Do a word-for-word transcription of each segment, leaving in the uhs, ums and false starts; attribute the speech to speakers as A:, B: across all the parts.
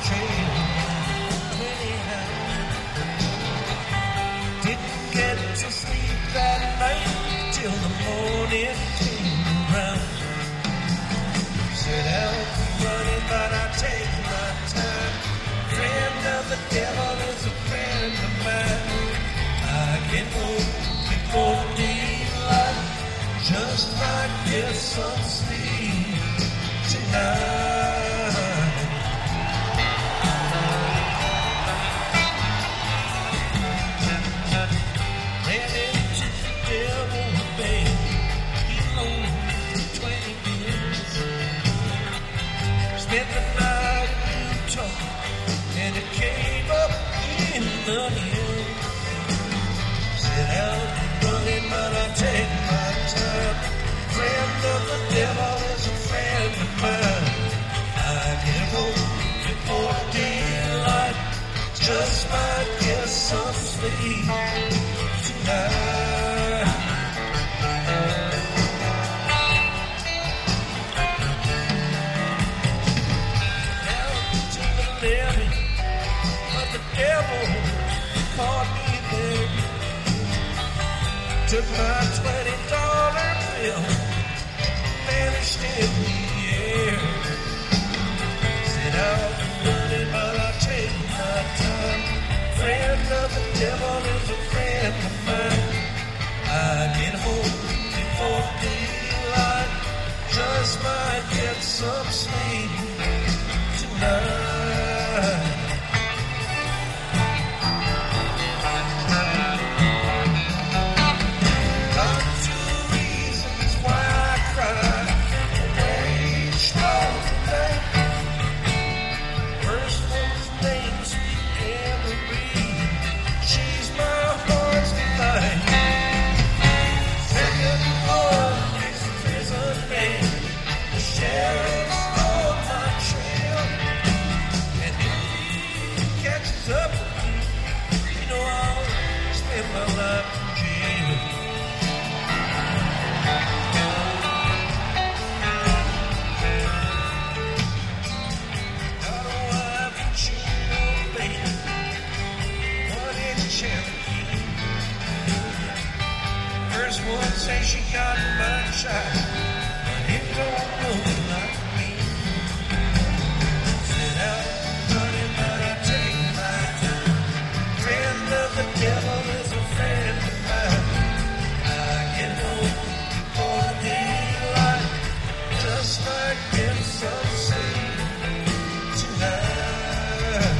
A: trail. Anyhow, didn't get to sleep that night till the morning came around. Set out running, but I take my time. Friend of the devil is a friend of mine. I get home before daylight, just might get some sleep tonight. Ran into the devil, babe. He loaned me twenty bills. Spent the night in Utah, and it came up in the hills. Set out running, but I take my time. Friend of the devil is a friend of mine. I get home before daylight, just might get some sleep tonight. Down to the levee, but the devil caught me there. Took my twenty dollar bill, vanished in the air. Set out running, but I take my time. Friend of the devil is a friend of mine. I get home before daylight, just might get some sleep tonight. Got two reasons why I cry. Wage strong tonight. First one's named Sweet Emery. She's my heart's delight. Second one is prison man. The sheriff's on my trail. And if he catches up with me, you know I'll spend my life in jail. Got a wife and children, baby. One in Cherokee. First one say she got my child, but it don't look like me. Set out running, but I take my time. Friend of the devil is a friend of mine. I get home before daylight, just might get some sleep tonight.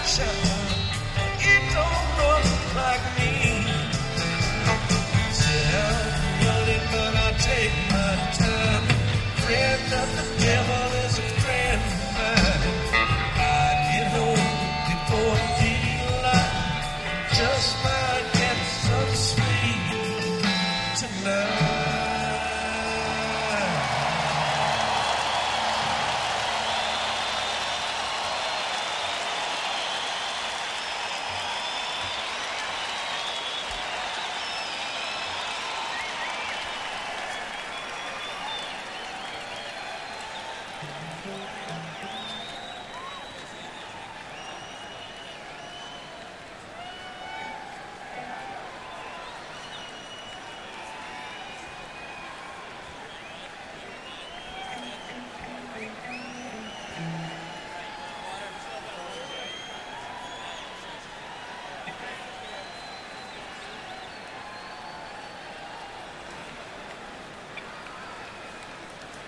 A: shut.